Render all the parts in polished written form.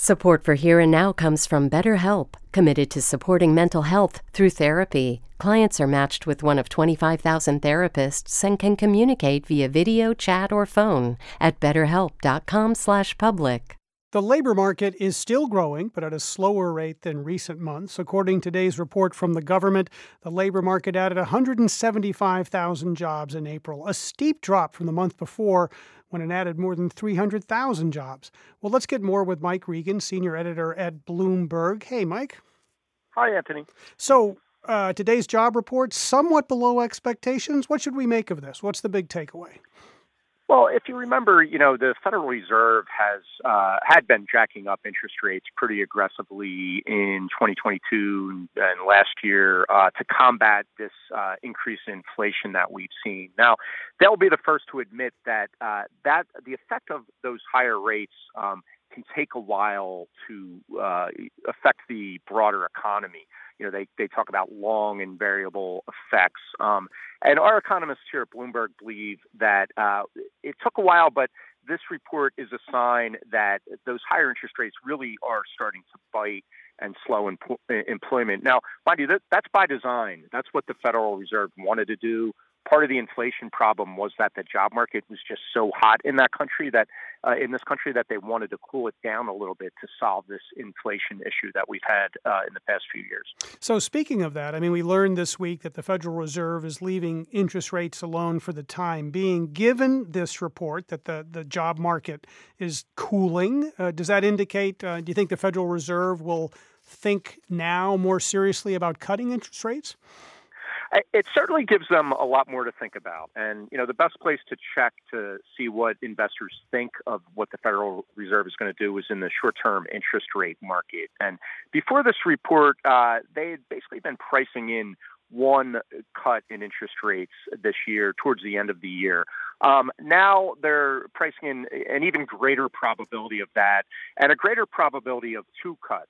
Support for Here and Now comes from BetterHelp, committed to supporting mental health through therapy. Clients are matched with one of 25,000 therapists and can communicate via video, chat, or phone at betterhelp.com/public. The labor market is still growing, but at a slower rate than recent months. According to today's report from the government, the labor market added 175,000 jobs in April, a steep drop from the month before when it added more than 300,000 jobs. Well, let's get more with Mike Regan, senior editor at Bloomberg. Hey, Mike. Hi, Anthony. So today's job report, somewhat below expectations. What should we make of this? What's the big takeaway? Well, if you remember, the Federal Reserve had been jacking up interest rates pretty aggressively in 2022 and last year to combat this increase in inflation that we've seen. Now, they'll be the first to admit that the effect of those higher rates can take a while to affect the broader economy. They talk about long and variable effects. And our economists here at Bloomberg believe that it took a while, but this report is a sign that those higher interest rates really are starting to bite and slow employment. Now, mind you, that's by design. That's what the Federal Reserve wanted to do. Part of the inflation problem was that the job market was just so hot in this country that they wanted to cool it down a little bit to solve this inflation issue that we've had in the past few years. So speaking of that, we learned this week that the Federal Reserve is leaving interest rates alone for the time being. Given this report that the job market is cooling, does that indicate, do you think the Federal Reserve will think now more seriously about cutting interest rates? It certainly gives them a lot more to think about. And, the best place to check to see what investors think of what the Federal Reserve is going to do is in the short-term interest rate market. And before this report, they had basically been pricing in one cut in interest rates this year towards the end of the year. Now they're pricing in an even greater probability of that and a greater probability of two cuts.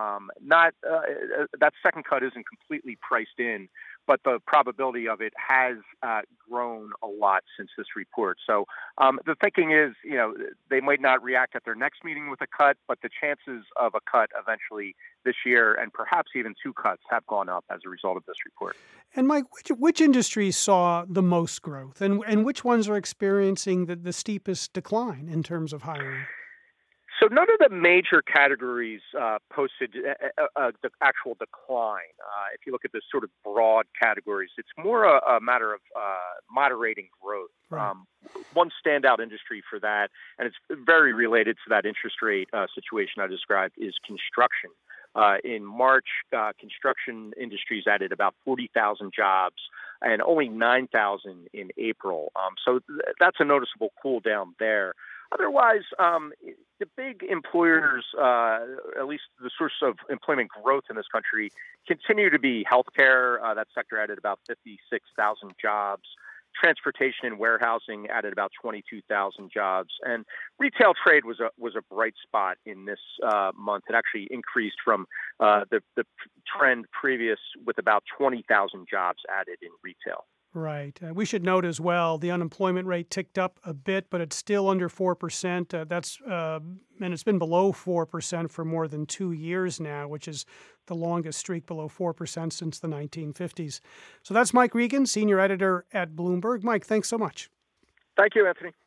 That second cut isn't completely priced in, but the probability of it has grown a lot since this report. So the thinking is, they might not react at their next meeting with a cut, but the chances of a cut eventually this year and perhaps even two cuts have gone up as a result of this report. And Mike, which industries saw the most growth and which ones are experiencing the steepest decline in terms of hiring? So none of the major categories posted the actual decline. If you look at the sort of broad categories, it's more a matter of moderating growth. Right. One standout industry for that, and it's very related to that interest rate situation I described, is construction. In March, construction industries added about 40,000 jobs and only 9,000 in April. So that's a noticeable cool down there. Otherwise, the big employers, at least the source of employment growth in this country, continue to be healthcare. That sector added about 56,000 jobs. Transportation and warehousing added about 22,000 jobs. And retail trade was a bright spot in this month. It actually increased from the trend previous with about 20,000 jobs added in retail. Right. We should note as well, the unemployment rate ticked up a bit, but it's still under 4%. And it's been below 4% for more than 2 years now, which is the longest streak below 4% since the 1950s. So that's Mike Regan, senior editor at Bloomberg. Mike, thanks so much. Thank you, Anthony.